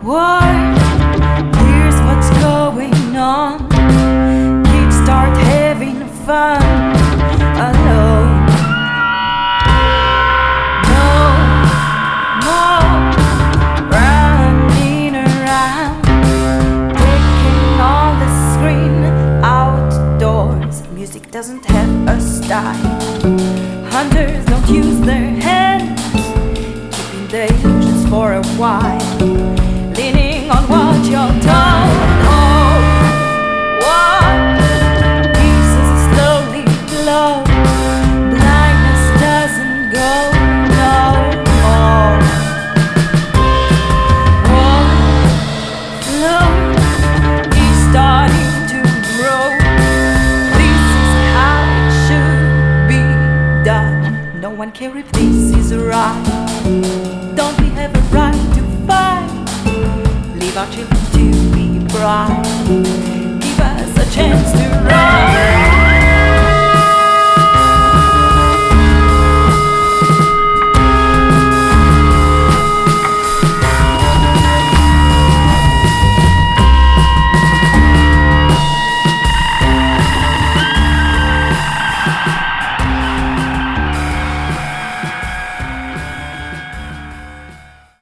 war. Here's what's going on. Kids start having fun alone. No more running around, taking all the screen outdoors. Music doesn't have a style. Hunters don't use their hands, keeping dangerous for a while, leaning on what you're told. Oh, what pieces slowly blow. Blindness doesn't go no more. One flow is starting to grow. This is how it should be done. No one cares if this is right. Don't we have a right to fight? Leave our children to be bright.